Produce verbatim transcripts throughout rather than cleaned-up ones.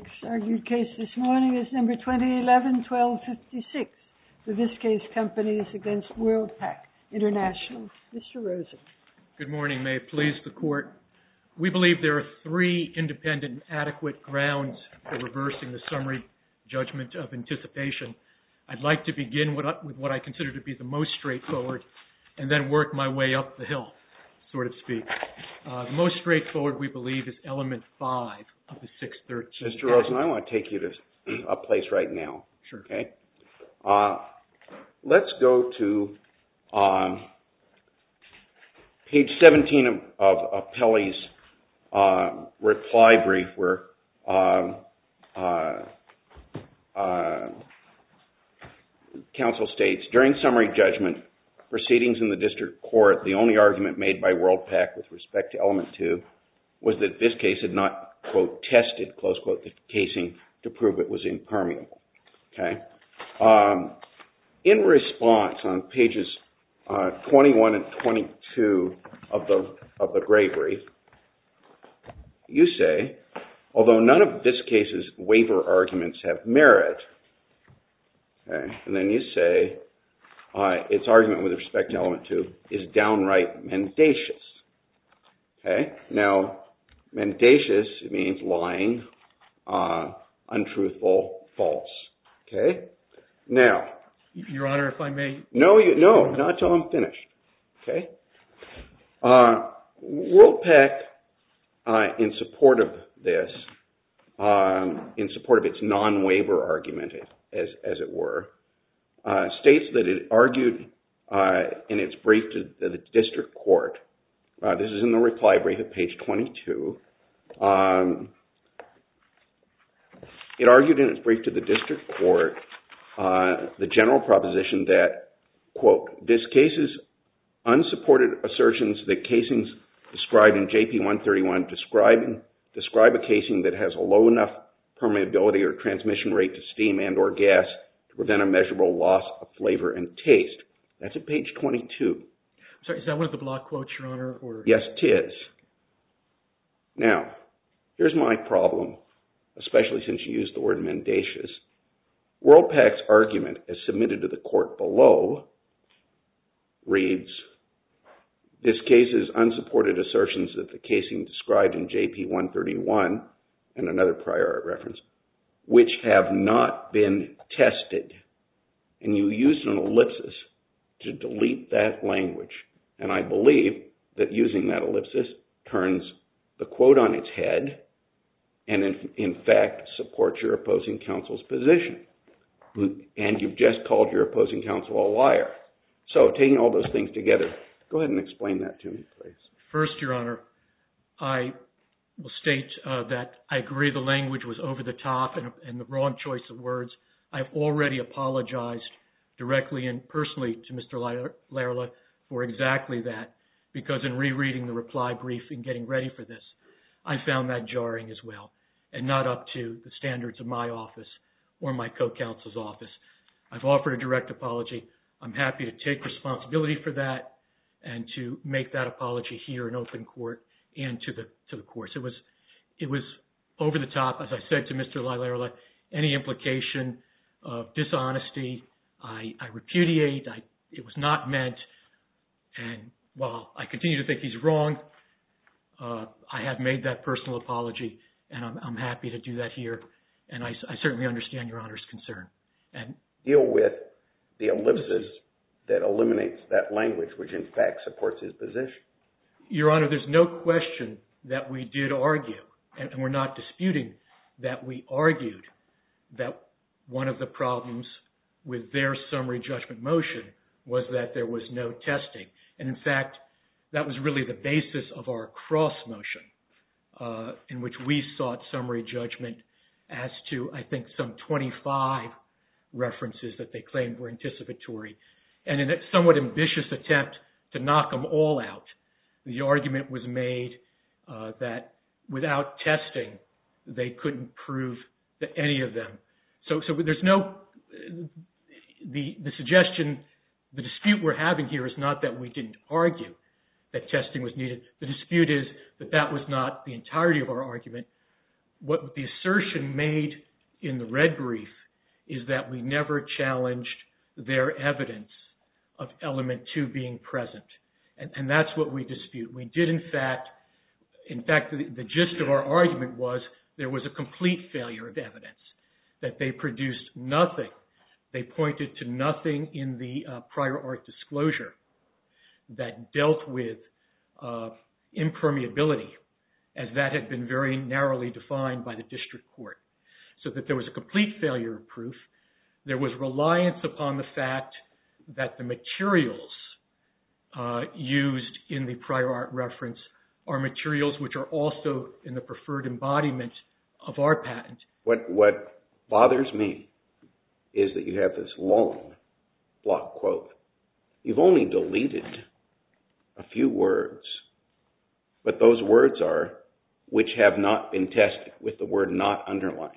Next argued case this morning is number twenty eleven twelve fifty-six. The Viskase Companies against Worldpac International. Mister Rosen. Good morning. May it please the Court. We believe there are three independent and adequate grounds for reversing the summary judgment of anticipation. I'd like to begin with what I consider to be the most straightforward and then work my way up the hill, so to speak. Uh, the most straightforward, we believe, is element five of the six thirteen. Mister Rosen, I want to take you to a place right now. Sure. Okay. Uh, let's go to um, page seventeen of, of Appellee's uh, reply brief, where um, uh, uh, counsel states, during summary judgment proceedings in the district court, the only argument made by Worldpac with respect to element two was that Viskase had not, quote, tested, close quote, the casing to prove it was impermeable. Okay. Um, in response, on pages uh, twenty-one and twenty-two of the of the gray brief, you say, although none of Viskase's waiver arguments have merit, okay, and then you say uh, its argument with respect to element two is downright mendacious. Okay. Now, mendacious means lying, uh, untruthful, false. Okay. Now, Your Honor, if I may. No, you, no, not till I'm finished. Okay. Uh, Worldpac, uh, in support of this, um, in support of its non-waiver argument, as as it were, uh, states that it argued uh, in its brief to the district court. Uh, this is in the reply brief at page twenty-two. Um, it argued in its brief to the district court uh, the general proposition that, quote, Viskase's unsupported assertions that casings described in J P one thirty-one describing, describe a casing that has a low enough permeability or transmission rate to steam and or gas to prevent a measurable loss of flavor and taste. That's at page twenty-two. Sorry, is that one of the block quotes, Your Honor? Or? Yes, it is. Now, here's my problem, especially since you used the word mendacious. Worldpac's argument, as submitted to the court below, reads, Viskase's unsupported assertions that the casing described in J P one thirty-one, and another prior art reference, which have not been tested. And you used an ellipsis to delete that language. And I believe that using that ellipsis turns the quote on its head and, in, in fact, supports your opposing counsel's position. And you've just called your opposing counsel a liar. So, taking all those things together, go ahead and explain that to me, please. First, Your Honor, I will state uh, that I agree the language was over the top and, and the wrong choice of words. I've already apologized directly and personally to Mister Larla for exactly that, because in rereading the reply brief and getting ready for this, I found that jarring as well, and not up to the standards of my office or my co-counsel's office. I've offered a direct apology. I'm happy to take responsibility for that and to make that apology here in open court and to the to the courts. It was it was over the top, as I said to Mister Larla. Any implication of dishonesty, I, I repudiate. I, it was not meant. And while I continue to think he's wrong, uh, I have made that personal apology, and I'm, I'm happy to do that here. And I, I certainly understand Your Honor's concern. And deal with the ellipsis that eliminates that language, which in fact supports his position. Your Honor, there's no question that we did argue, and, and we're not disputing that we argued that one of the problems with their summary judgment motion was that there was no testing. And in fact, that was really the basis of our cross motion, uh, in which we sought summary judgment as to, I think, some twenty-five references that they claimed were anticipatory. And in a somewhat ambitious attempt to knock them all out, the argument was made uh, that without testing, they couldn't prove that any of them. So, so there's no, the, the suggestion, the dispute we're having here is not that we didn't argue that testing was needed. The dispute is that that was not the entirety of our argument. what the assertion made in the red brief is that we never challenged their evidence of element two being present. And, and that's what we dispute. We did, in fact, in fact, the, the gist of our argument was there was a complete failure of evidence, that they produced nothing. They pointed to nothing in the uh, prior art disclosure that dealt with uh, impermeability, as that had been very narrowly defined by the district court. So that there was a complete failure of proof. There was reliance upon the fact that the materials uh, used in the prior art reference are materials which are also in the preferred embodiment of our patent. What, what bothers me is that you have this long block quote. You've only deleted a few words, but those words are, which have not been tested, with the word not underlined.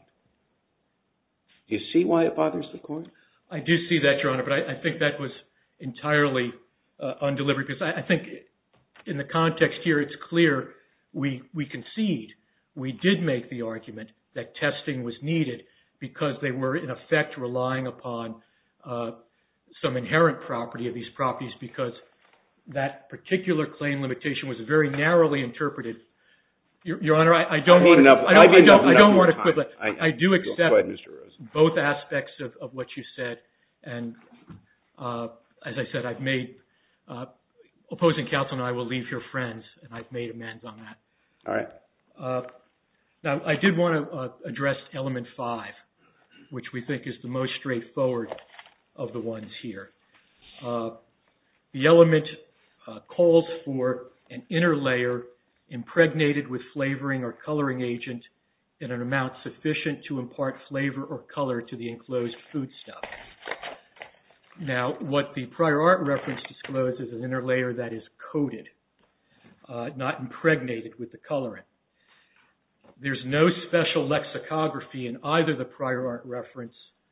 Do you see why it bothers the court? I do see that, Your Honor, but I, I think that was entirely uh, undeliberate, because I, I think in the context here it's clear we, we concede. We did make the argument that testing was needed because they were, in effect, relying upon uh, some inherent property of these properties, because that particular claim limitation was very narrowly interpreted. Your, Your Honor, I, I don't want to. I don't, I don't, I don't want to quibble. I, I do accept ahead, Mister Rosen. both aspects of, of what you said, and uh, as I said, I've made uh, opposing counsel and I will leave here friends, and I've made amends on that. All right. Uh, now, I did want to uh, address element five, which we think is the most straightforward of the ones here. Uh, the element uh, calls for an inner layer impregnated with flavoring or coloring agent in an amount sufficient to impart flavor or color to the enclosed foodstuff. Now, what the prior art reference discloses is an inner layer that is coated, uh, not impregnated with the colorant. There's no special lexicography in either the prior art reference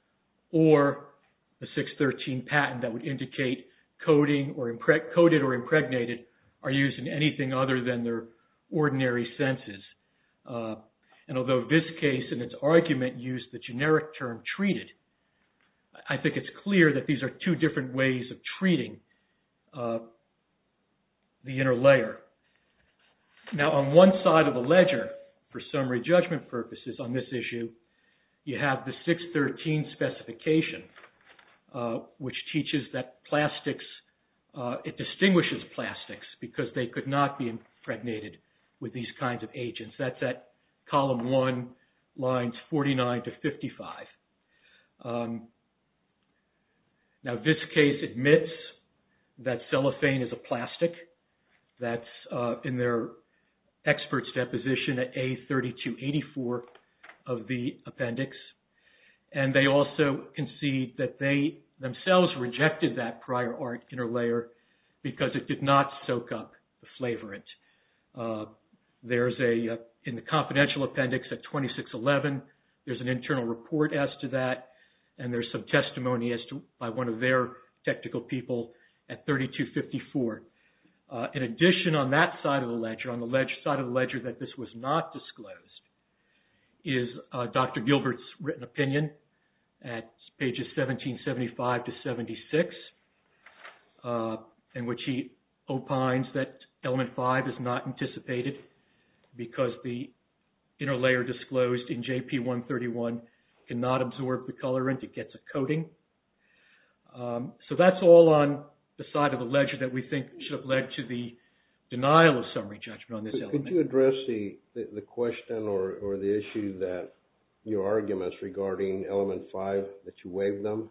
or the six thirteen patent that would indicate coating or impreg- coated or impregnated are used in anything other than their ordinary senses. Uh, and although this case in its argument used the generic term treated, I think it's clear that these are two different ways of treating uh, the inner layer. Now, on one side of the ledger, for summary judgment purposes on this issue, you have the six thirteen specification, uh, which teaches that plastics, uh, it distinguishes plastics because they could not be impregnated with these kinds of agents. That's at column one, lines forty-nine to fifty-five. Um, now, this case admits that cellophane is a plastic. That's uh, in their expert's deposition at A thirty-two eighty-four of the appendix. And they also concede that they themselves rejected that prior art inner layer because it did not soak up the flavorant. Uh, there's a, uh, in the confidential appendix at twenty-six eleven, there's an internal report as to that, and there's some testimony as to by one of their technical people at thirty-two fifty-four. Uh, in addition, on that side of the ledger, on the ledger, side of the ledger that this was not disclosed, is uh, Doctor Gilbert's written opinion at pages seventeen seventy-five to seventy-six, uh, in which he opines that element five is not anticipated because the inner layer disclosed in J P one thirty-one cannot absorb the colorant. It gets a coating. Um, so that's all on the side of the ledger that we think should have led to the denial of summary judgment on this could, element. Could you address the, the, the question or, or the issue that your arguments regarding element five, that you waived them?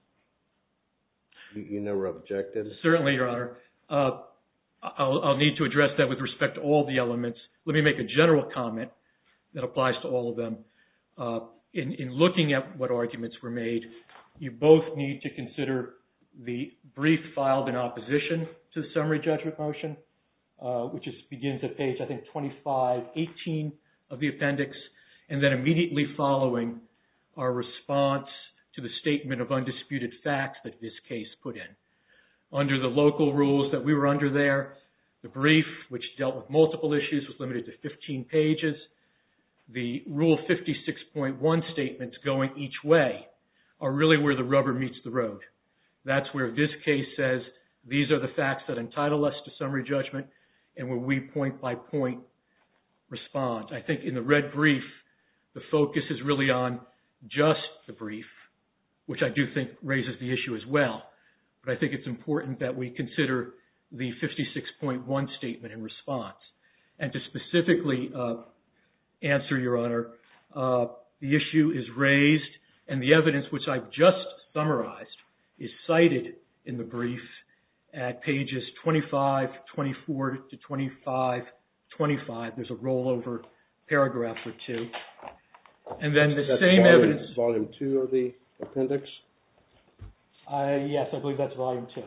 You, you never objected? Certainly, Your Honor. Uh, I'll, I'll need to address that with respect to all the elements. Let me make a general comment that applies to all of them. Uh, in, in looking at what arguments were made, you both need to consider the brief filed in opposition to the summary judgment motion, uh, which is, begins at page, I think, twenty-five eighteen of the appendix, and then immediately following our response to the statement of undisputed facts that this case put in. Under the local rules that we were under there, the brief, which dealt with multiple issues, was limited to fifteen pages. the Rule fifty-six point one statements going each way are really where the rubber meets the road. That's where this case says these are the facts that entitle us to summary judgment and where we point by point respond. I think in the red brief, the focus is really on just the brief, which I do think raises the issue as well. But I think it's important that we consider the fifty-six point one statement in response. And to specifically uh, answer, Your Honor, uh, the issue is raised and the evidence which I've just summarized is cited in the brief at pages twenty-five, twenty-four to twenty-five, twenty-five. There's a rollover paragraph or two. And then the that's same volume, evidence... Volume two of the appendix? Uh, yes, I believe that's volume two.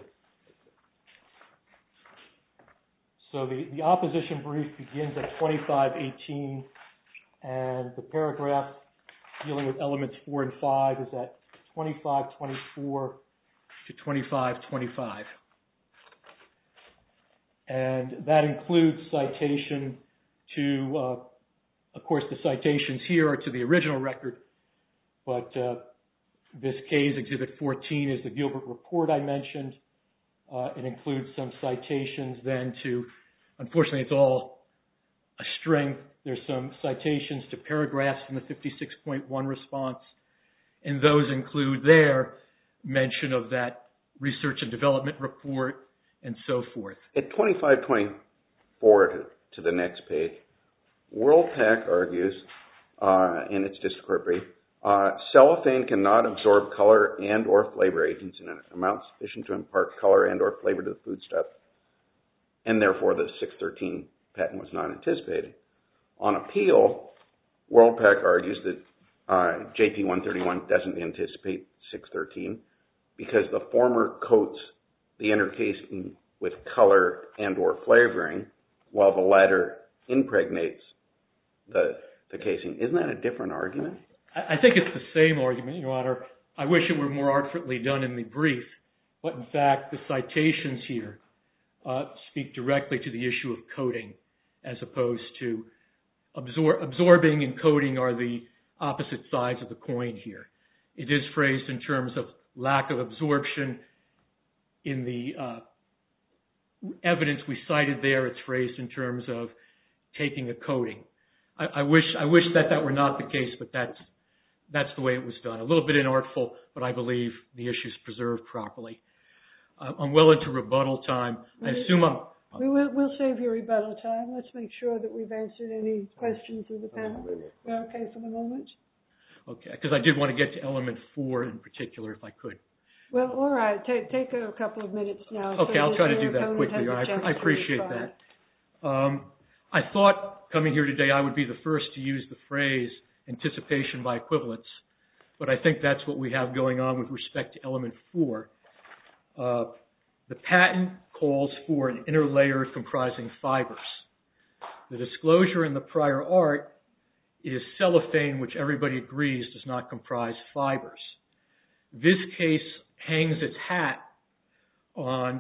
So the, the opposition brief begins at twenty-five eighteen, and the paragraph dealing with elements four and five is at twenty-five twenty-four to twenty-five twenty-five. And that includes citation to, uh, of course, the citations here are to the original record, but uh, this case, Exhibit fourteen, is the Gilbert report I mentioned. Uh, it includes some citations then to, unfortunately, it's all a string. There's some citations to paragraphs in the fifty-six point one response, and those include their mention of that research and development report and so forth. At twenty-five twenty-four to, to the next page, WorldPac argues uh, in its district court brief, uh, cellophane cannot absorb color and or flavor agents in an amount sufficient to impart color and or flavor to the foodstuff, and therefore the six thirteen patent was not anticipated. On appeal, WorldPac argues that uh, J P one thirty-one doesn't anticipate six thirteen because the former coats the inner casing with color and or flavoring, while the latter impregnates the, the casing. Isn't that a different argument? I think it's the same argument, Your Honor. I wish it were more artfully done in the brief, but in fact, the citations here uh, speak directly to the issue of coating as opposed to absor- absorbing and coating are the opposite sides of the coin here. It is phrased in terms of lack of absorption. In the uh, evidence we cited there, it's phrased in terms of taking a coating. I, I wish I wish that that were not the case, but that's that's the way it was done. A little bit inartful, but I believe the issue is preserved properly. Uh, I'm well into rebuttal time. I assume I'm... We will, we'll save your rebuttal time. Let's make sure that we've answered any questions of the panel. We're okay for the moment? Okay, because I did want to get to element four in particular, if I could. Well, all right. Take, take a couple of minutes now. Okay, so I'll try to do that opponent quickly. has a I, chance I to appreciate respond. that. Um, I thought coming here today I would be the first to use the phrase anticipation by equivalence, but I think that's what we have going on with respect to element four. Uh, the patent calls for an inner layer comprising fibers. The disclosure in the prior art is cellophane, which everybody agrees does not comprise fibers. This case hangs its hat on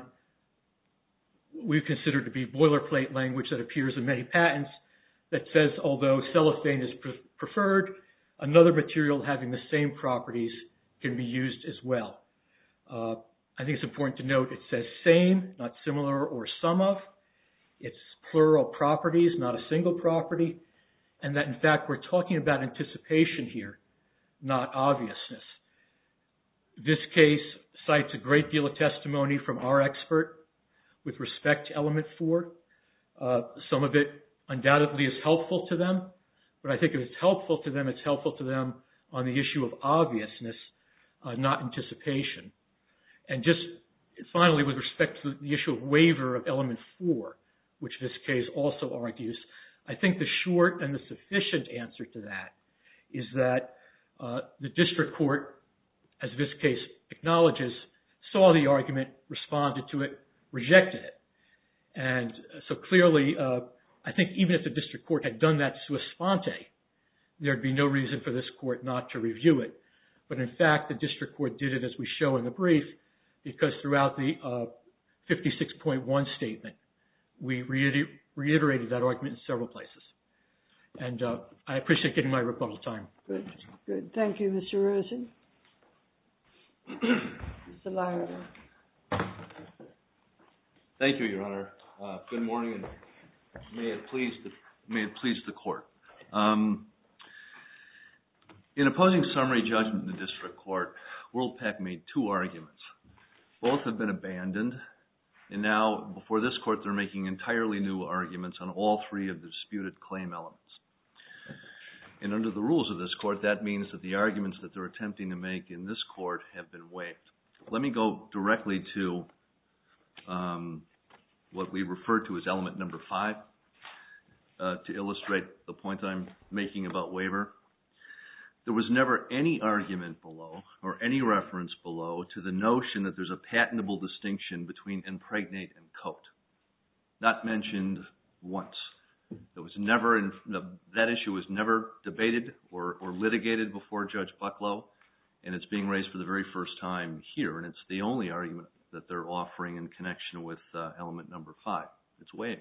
what we consider to be boilerplate language that appears in many patents that says, although cellophane is pre- preferred, another material having the same properties can be used as well. Uh, I think it's important to note it says same, not similar or some of. It's plural properties, not a single property, and that in fact we're talking about anticipation here, not obviousness. This case cites a great deal of testimony from our expert with respect to element four. Uh, some of it undoubtedly is helpful to them, but I think if it's helpful to them, it's helpful to them on the issue of obviousness, uh, not anticipation. And just finally, with respect to the issue of waiver of element four, which this case also argues, I think the short and the sufficient answer to that is that uh, the district court, as this case acknowledges, saw the argument, responded to it, rejected it. And so clearly, uh, I think even if the district court had done that sua sponte, there'd be no reason for this court not to review it. But in fact, the district court did it as we show in the brief, because throughout the uh, fifty-six point one statement, we reiter- reiterated that argument in several places. And uh, I appreciate getting my rebuttal time. Good, good. Thank you, Mister Rosen. Mister Lyra. Thank you, Your Honor. Uh, good morning, and may it please the, may it please the Court. Um, in opposing summary judgment in the District Court, WorldPac made two arguments. Both have been abandoned, and now, before this Court, they're making entirely new arguments on all three of the disputed claim elements. And under the rules of this Court, that means that the arguments that they're attempting to make in this Court have been waived. Let me go directly to um, what we refer to as element number five uh, to illustrate the point I'm making about waiver. There was never any argument below or any reference below to the notion that there's a patentable distinction between impregnate and coat. Not mentioned once. It was never in, that issue was never debated or, or litigated before Judge Bucklow, and it's being raised for the very first time here, and it's the only argument that they're offering in connection with uh, element number five. It's waived.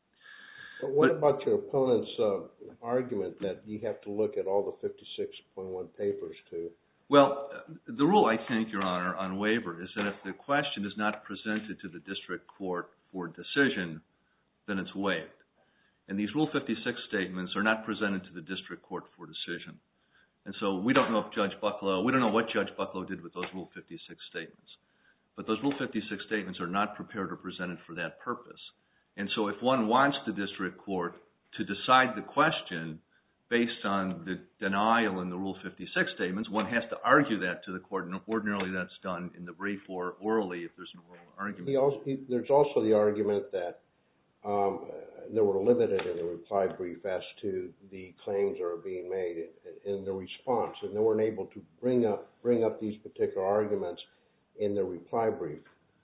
But what but, about your opponent's uh, argument that you have to look at all the fifty-six point one papers to? Well, the rule, I think, Your Honor, on waiver is that if the question is not presented to the District Court for decision, then it's waived. And these Rule fifty-six statements are not presented to the District Court for decision. And so we don't know if Judge Bucklow, we don't know what Judge Bucklow did with those Rule fifty-six statements. But those Rule fifty-six statements are not prepared or presented for that purpose. And so if one wants the District Court to decide the question based on the denial in the Rule fifty-six statements, one has to argue that to the court, and ordinarily that's done in the brief or orally if there's an oral argument. He also, he, there's also the argument that um, they were limited in the reply brief as to the claims that are being made in, in the response, and they weren't able to bring up bring up these particular arguments in the reply brief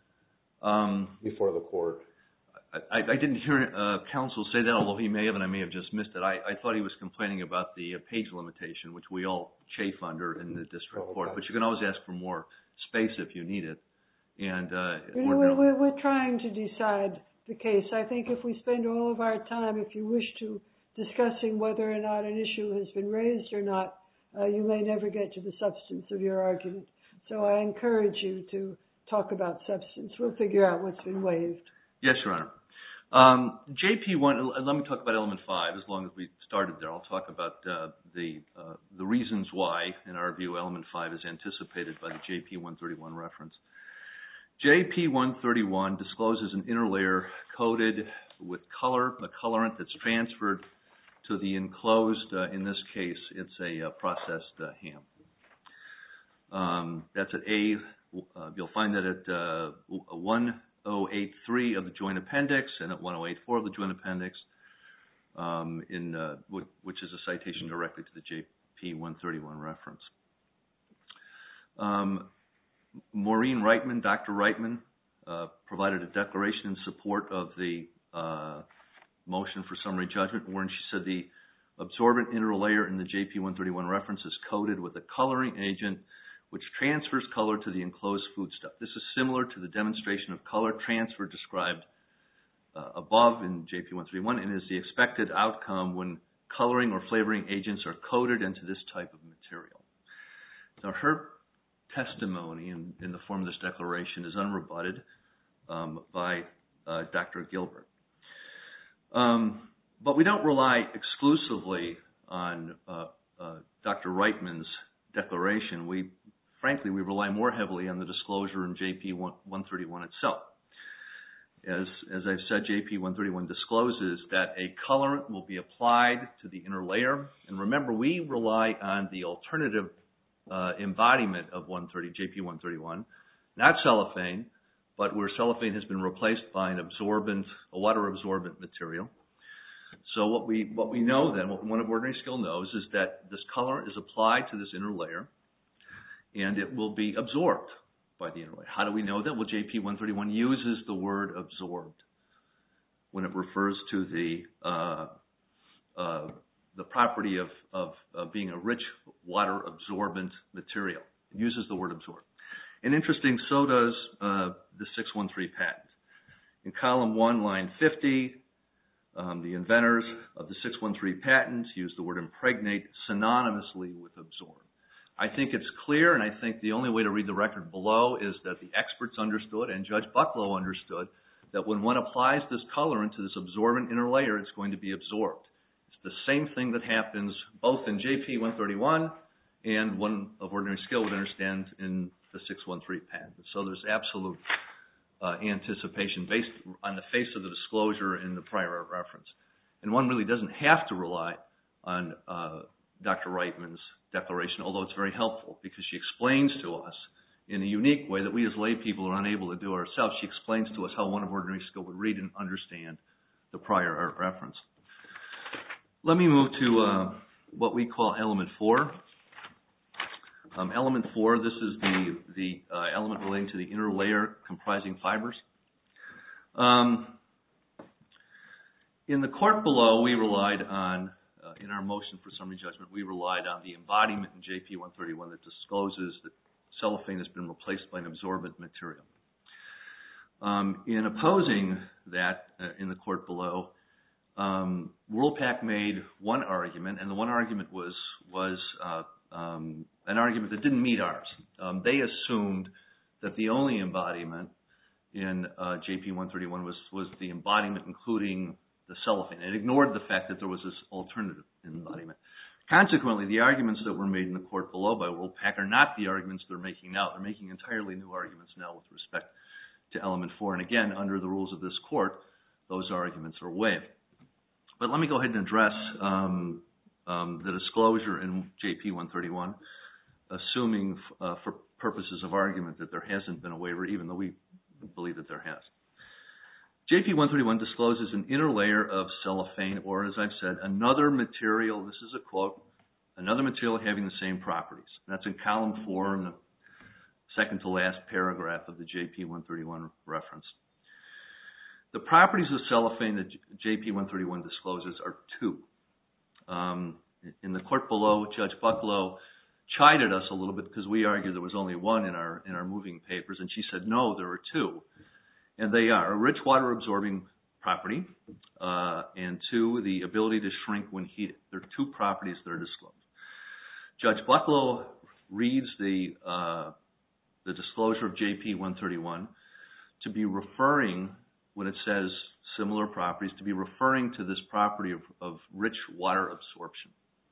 um, before the court. I, I didn't hear uh, counsel say that, although he may have, and I may have just missed it. I, I thought he was complaining about the uh, page limitation, which we all chafe under in the District oh, Court. okay. But you can always ask for more space if you need it. And uh, You know, we're, we're, we're trying to decide the case. I think if we spend all of our time, if you wish to, discussing whether or not an issue has been raised or not, uh, you may never get to the substance of your argument. So I encourage you to talk about substance. We'll figure out what's been waived. Yes, Your Honor. Um, J P one, let me talk about element five as long as we started there. I'll talk about uh, the uh, the reasons why, in our view, element five is anticipated by the J P one thirty-one reference. J P one thirty-one discloses an inner layer coated with color, a colorant that's transferred to the enclosed, uh, in this case, it's a uh, processed uh, ham. Um, that's at A, uh, you'll find that at uh, one oh eight three of the Joint Appendix and at one oh eight four of the Joint Appendix, um, in uh, w- which is a citation directly to the J P one thirty-one reference. Um, Maureen Reitman, Doctor Reitman, uh, provided a declaration in support of the uh, motion for summary judgment, wherein she said the absorbent inner layer in the J P one thirty-one reference is coated with a coloring agent which transfers color to the enclosed foodstuff. This is similar to the demonstration of color transfer described uh, above in J P one thirty-one and is the expected outcome when coloring or flavoring agents are coated into this type of material. Now, her testimony in, in the form of this declaration is unrebutted um, by uh, Doctor Gilbert. Um, but we don't rely exclusively on uh, uh, Doctor Reitman's declaration. We, frankly, we rely more heavily on the disclosure in J P one thirty-one itself. As, as I've said, J P one thirty-one discloses that a colorant will be applied to the inner layer. And remember, we rely on the alternative uh, embodiment of one thirty, J P one thirty-one, not cellophane, but where cellophane has been replaced by an absorbent, a water-absorbent material. So what we what we know then, what one of ordinary skill knows, is that this colorant is applied to this inner layer, and it will be absorbed by the inner layer. How do we know that? Well, J P one thirty-one uses the word absorbed when it refers to the uh, uh, the property of, of, of being a rich water-absorbent material. It uses the word absorbed. And interesting, so does uh, the six one three patent. In column one, line fifty, Um, the inventors of the six one three patent used the word impregnate synonymously with absorb. I think it's clear, and I think the only way to read the record below is that the experts understood, and Judge Bucklow understood, that when one applies this colorant to this absorbent inner layer, it's going to be absorbed. It's the same thing that happens both in J P one thirty-one and one of ordinary skill would understand in the six one three patent. So there's absolute uh, anticipation based on the face of the disclosure in the prior art reference. And one really doesn't have to rely on uh, Doctor Reitman's declaration, although it's very helpful because she explains to us in a unique way that we as lay people are unable to do ourselves. She explains to us how one of ordinary skill would read and understand the prior art reference. Let me move to uh, what we call element four. Um, element four, this is the, the uh, element relating to the inner layer comprising fibers. Um, in the court below, we relied on, uh, in our motion for summary judgment, we relied on the embodiment in J P one thirty-one that discloses that cellophane has been replaced by an absorbent material. Um, in opposing that uh, in the court below, um, Worldpac made one argument, and the one argument was was uh, um, an argument that didn't meet ours. Um, they assumed that the only embodiment in uh, J P one thirty-one was was the embodiment including the cellophane. It ignored the fact that there was this alternative embodiment. Consequently, the arguments that were made in the court below by Worldpac are not the arguments they're making now. They're making entirely new arguments now with respect to element four. And again, under the rules of this court, those arguments are waived. But let me go ahead and address um, um, the disclosure in J P one thirty-one, assuming uh, for purposes of argument that there hasn't been a waiver, even though we believe that there has. J P one thirty-one discloses an inner layer of cellophane, or as I've said, another material, this is a quote, another material having the same properties. That's in column four in the second to last paragraph of the J P one thirty-one reference. The properties of cellophane that J P one thirty-one discloses are two. Um, in the court below, Judge Bucklow chided us a little bit because we argued there was only one in our, in our moving papers, and she said, no, there are two. And they are a rich water absorbing property, uh, and two, the ability to shrink when heated. There are two properties that are disclosed. Judge Bucklow reads the, uh, the disclosure of J P one thirty-one to be referring, when it says similar properties, to be referring to this property of, of rich water absorption.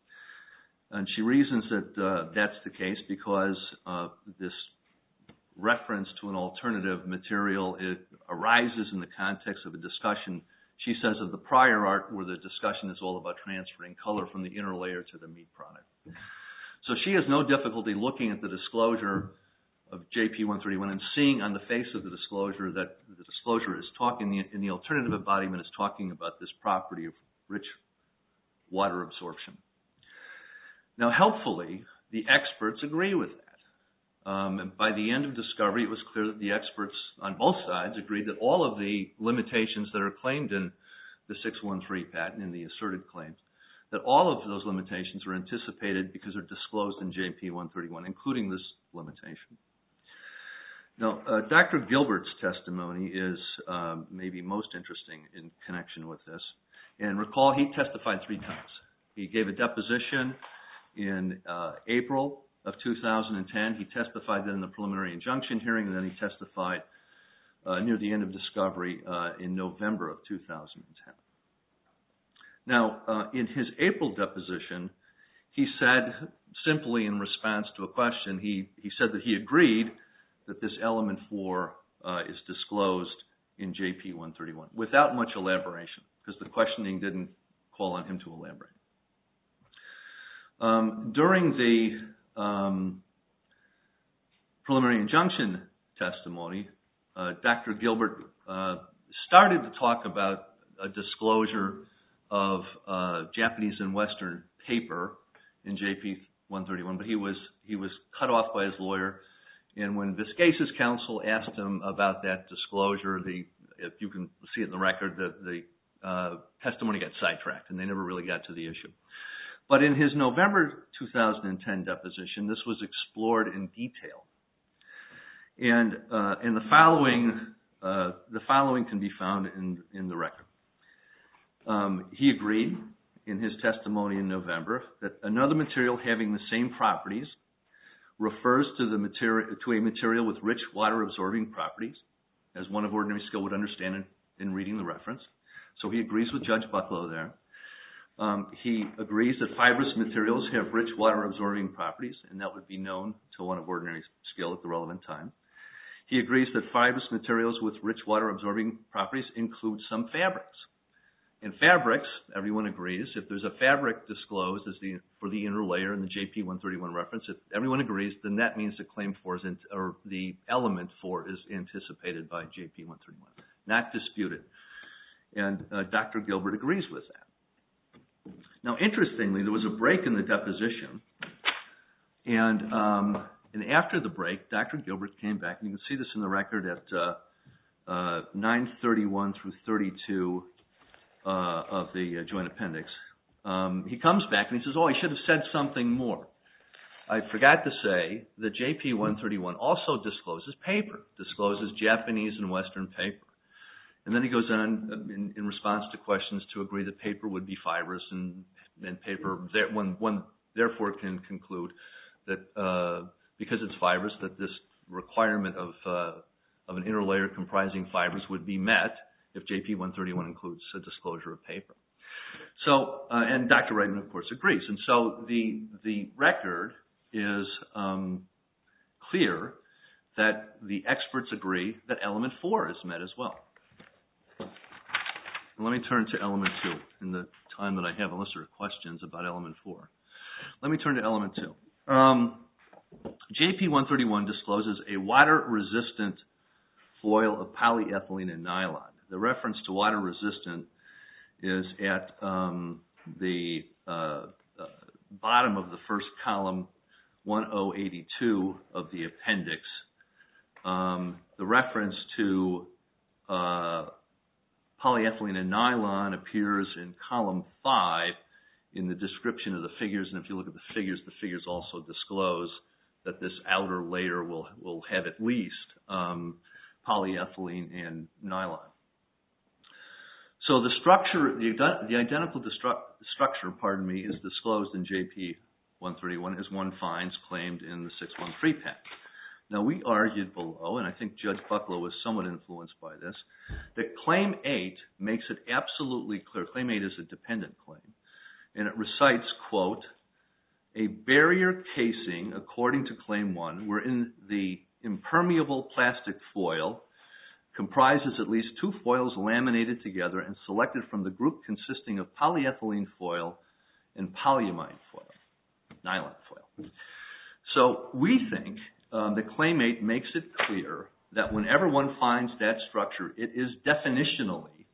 And she reasons that uh, that's the case because uh, this reference to an alternative material, it arises in the context of a discussion, she says, of the prior art where the discussion is all about transferring color from the inner layer to the meat product. So she has no difficulty looking at the disclosure of J P one thirty-one and seeing on the face of the disclosure that the disclosure is talking, in the alternative embodiment is talking about this property of rich water absorption. Now, helpfully, the experts agree with that. Um, and by the end of discovery, it was clear that the experts on both sides agreed that all of the limitations that are claimed in the six one three patent, in the asserted claims, that all of those limitations are anticipated because they're disclosed in J P one thirty-one, including this limitation. Now, uh, Doctor Gilbert's testimony is um, maybe most interesting in connection with this. And recall, he testified three times. He gave a deposition in uh, April of two thousand ten. He testified then in the preliminary injunction hearing, and then he testified uh, near the end of discovery uh, in November of two thousand ten. Now, uh, in his April deposition, he said, simply in response to a question, he, he said that he agreed that this element four uh, is disclosed in J P one thirty-one, without much elaboration, because the questioning didn't call on him to elaborate. Um, during the Um, preliminary injunction testimony, uh, Doctor Gilbert uh, started to talk about a disclosure of uh, Japanese and Western paper in J P one thirty-one, but he was he was cut off by his lawyer. And when Viscase's counsel asked him about that disclosure, the if you can see it in the record, the, the uh, testimony got sidetracked, and they never really got to the issue. But in his November two thousand ten deposition, this was explored in detail, and uh, and the following uh, the following can be found in in the record. Um, he agreed in his testimony in November that another material having the same properties refers to the material to a material with rich water-absorbing properties, as one of ordinary skill would understand in, in reading the reference. So he agrees with Judge Bucklow there. Um, he agrees that fibrous materials have rich water-absorbing properties, and that would be known to one of ordinary skill at the relevant time. He agrees that fibrous materials with rich water-absorbing properties include some fabrics. In fabrics, everyone agrees, if there's a fabric disclosed as the, for the inner layer in the J P one thirty-one reference, if everyone agrees, then that means the claim for is, in, or the element for is anticipated by J P one thirty-one, not disputed. And uh, Doctor Gilbert agrees with that. Now, interestingly, there was a break in the deposition, and, um, and after the break, Doctor Gilbert came back, and you can see this in the record at uh, uh, nine thirty-one through thirty-two uh, of the uh, joint appendix. Um, he comes back and he says, oh, I should have said something more. I forgot to say that J P one thirty-one also discloses paper, discloses Japanese and Western paper. And then he goes on in, in response to questions to agree that paper would be fibrous and, and paper, one, one therefore can conclude that uh, because it's fibrous, that this requirement of, uh, of an inner layer comprising fibers would be met if J P one thirty-one includes a disclosure of paper. So, uh, and Doctor Reitman, of course, agrees. And so the, the record is um, clear that the experts agree that element four is met as well. Let me turn to element two in the time that I have, unless there are questions about element four. Let me turn to element two. Um, J P one thirty-one discloses a water-resistant foil of polyethylene and nylon. The reference to water-resistant is at um, the uh, uh, bottom of the first column, ten eighty-two of the appendix. Um, the reference to uh, polyethylene and nylon appears in column five in the description of the figures, and if you look at the figures, the figures also disclose that this outer layer will, will have at least um, polyethylene and nylon. So the structure, the, the identical structure, pardon me, is disclosed in J P one thirty-one as one finds claimed in the six one three patent. Now, we argued below, and I think Judge Bucklow was somewhat influenced by this, that Claim eight makes it absolutely clear. Claim eight is a dependent claim, and it recites, quote, a barrier casing, according to Claim one, wherein the impermeable plastic foil comprises at least two foils laminated together and selected from the group consisting of polyethylene foil and polyamide foil, nylon foil. So we think um, that Claim eight makes it clear that whenever one finds that structure, it is definitionally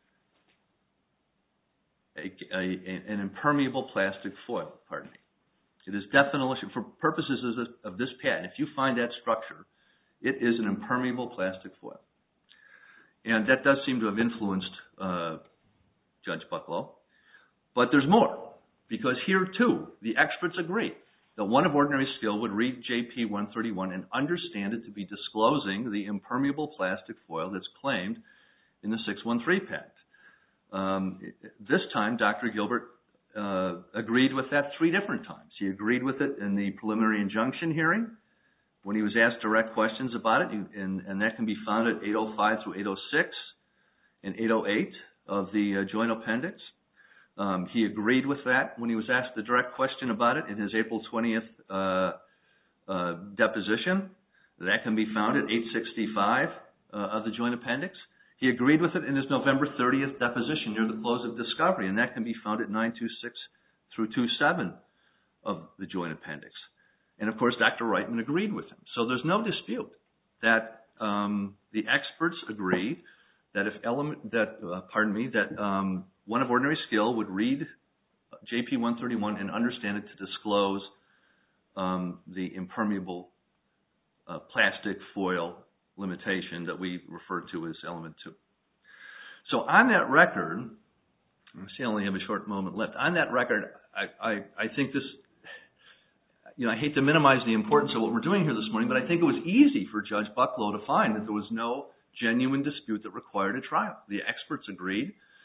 a, a, an impermeable plastic foil, pardon me. It is definition, for purposes of this, of this patent, if you find that structure, it is an impermeable plastic foil. And that does seem to have influenced uh, Judge Bucklow. But there's more, because here, too, the experts agree that one of ordinary skill would read J P one thirty-one and understand it to be disclosing the impermeable plastic foil that's claimed in the six one three patent. Um, this time, Doctor Gilbert uh, agreed with that three different times. He agreed with it in the preliminary injunction hearing, when he was asked direct questions about it, and, and that can be found at eight oh five through eight oh six and eight oh eight of the uh, joint appendix. Um, he agreed with that when he was asked the direct question about it in his April twentieth uh, uh, deposition. That can be found at eight sixty-five uh, of the joint appendix. He agreed with it in his November thirtieth deposition near the close of discovery, and that can be found at nine twenty-six through twenty-seven of the joint appendix. And, of course, Doctor Reitman agreed with him. So there's no dispute that um, the experts agree that if element that uh, pardon me that um, one of ordinary skill would read J P one thirty-one and understand it to disclose um, the impermeable uh, plastic foil limitation that we refer to as element two. So on that record, I see I only have a short moment left. On that record, I, I, I think this. You know, I hate to minimize the importance of what we're doing here this morning, but I think it was easy for Judge Bucklow to find that there was no genuine dispute that required a trial. The experts agreed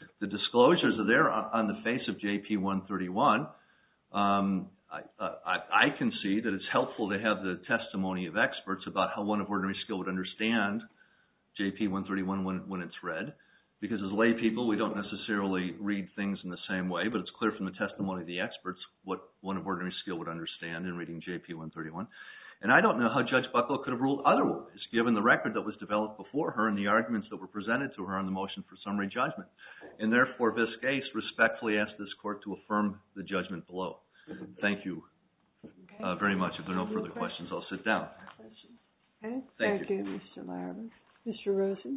The disclosures are there on the face of J P one thirty-one. Um, I, I, I can see that it's helpful to have the testimony of experts about how one of ordinary skill would understand J P one thirty-one when, when it's read. Because as lay people, we don't necessarily read things in the same way, but it's clear from the testimony of the experts what one of ordinary skill would understand in reading J P one thirty-one. And I don't know how Judge Bucklow could have ruled otherwise, given the record that was developed before her and the arguments that were presented to her on the motion for summary judgment. And therefore, Viscase respectfully asked this court to affirm the judgment below. Thank you uh, very much. If there are no further questions, I'll sit down. Okay. Thank, Thank you. you, Mister Larrabee. Mister Rosen?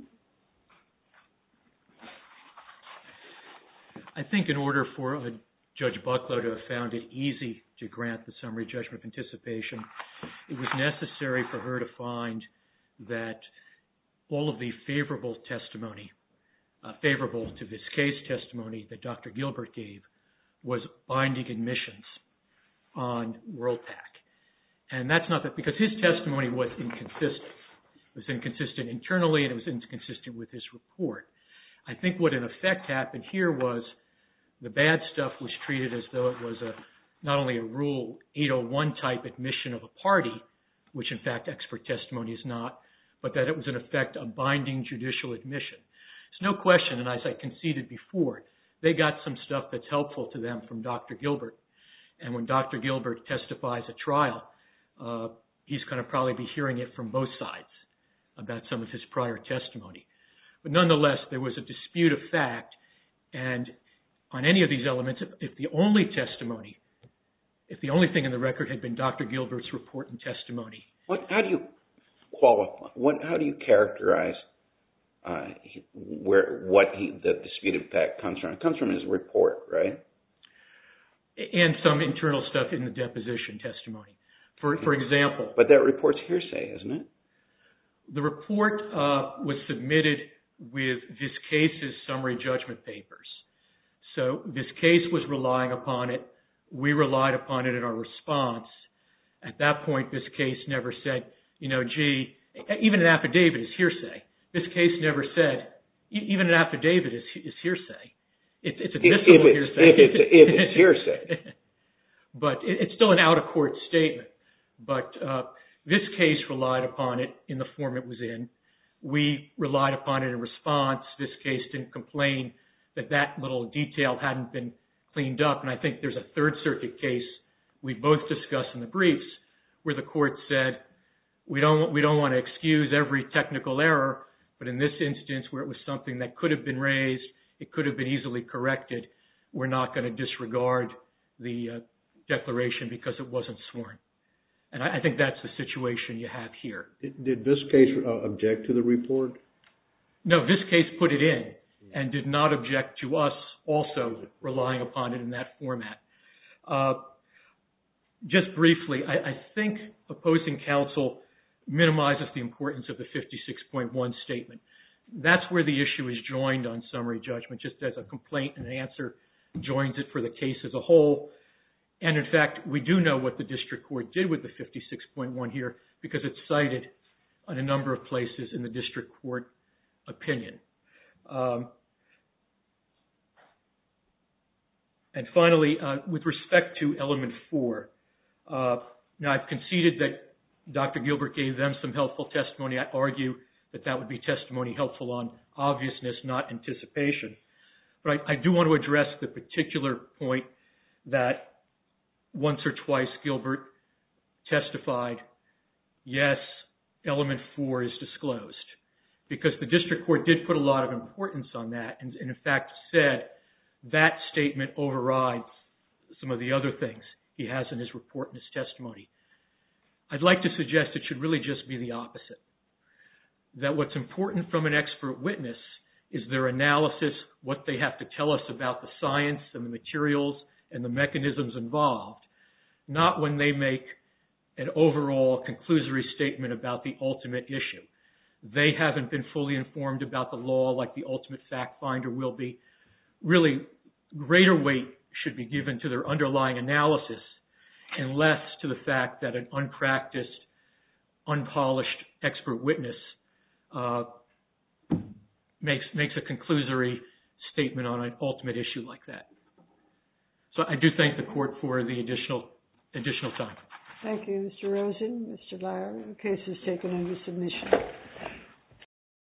I think in order for a Judge Bucklow to have found it easy to grant the summary judgment of anticipation, it was necessary for her to find that all of the favorable testimony, uh, favorable to Viscase testimony that Doctor Gilbert gave, was binding admissions on WorldPAC. And that's not that, because his testimony was inconsistent. It was inconsistent internally and it was inconsistent with his report. I think what in effect happened here was the bad stuff was treated as though it was a not only a Rule eight oh one type admission of a party, which in fact expert testimony is not, but that it was in effect a binding judicial admission. There's no question, and as I conceded before, they got some stuff that's helpful to them from Doctor Gilbert. And when Doctor Gilbert testifies at trial, uh, he's going to probably be hearing it from both sides about some of his prior testimony. But nonetheless, there was a dispute of fact, and on any of these elements, if, if the only testimony, if the only thing in the record had been Doctor Gilbert's report and testimony. What, how do you qualify, what, how do you characterize uh, where, what he, the disputed fact comes from? It comes from his report, right? And some internal stuff in the deposition testimony. For, for example. But that report's hearsay, isn't it? The report uh, was submitted with Viscase's summary judgment papers. So Viscase was relying upon it. We relied upon it in our response. At that point, Viscase never said, you know, gee, even an affidavit is hearsay. Viscase never said, even an affidavit is, is hearsay. It's, it's admissible if it's, hearsay. If it's, if it's hearsay. But it, it's still an out-of-court statement. But uh, Viscase relied upon it in the form it was in. We relied upon it in response. Viscase didn't complain that that little detail hadn't been cleaned up. And I think there's a Third Circuit case we both discussed in the briefs where the court said, we don't, we don't want to excuse every technical error, but in this instance where it was something that could have been raised, it could have been easily corrected, we're not going to disregard the uh, declaration because it wasn't sworn. And I, I think that's the situation you have here. Did, did Viscase uh, object to the report? No, Viscase put it in and did not object to us also relying upon it in that format. Uh, just briefly, I, I think opposing counsel minimizes the importance of the fifty-six point one statement. That's where the issue is joined on summary judgment, just as a complaint and an answer joins it for the case as a whole. And in fact, we do know what the district court did with the fifty-six point one here because it's cited on a number of places in the district court opinion. Um, and finally, uh, with respect to element four, uh, now I've conceded that Doctor Gilbert gave them some helpful testimony. I argue that that would be testimony helpful on obviousness, not anticipation. But I, I do want to address the particular point that once or twice Gilbert testified, yes, element four is disclosed. Because the district court did put a lot of importance on that and, and in fact said that statement overrides some of the other things he has in his report and his testimony. I'd like to suggest it should really just be the opposite. That what's important from an expert witness is their analysis, what they have to tell us about the science and the materials and the mechanisms involved, not when they make an overall conclusory statement about the ultimate issue. They haven't been fully informed about the law like the ultimate fact finder will be. Really, greater weight should be given to their underlying analysis and less to the fact that an unpracticed, unpolished expert witness uh, makes makes a conclusory statement on an ultimate issue like that. So I do thank the court for the additional additional time. Thank you, Mister Rosen, Mister Lyer. The case is taken under submission.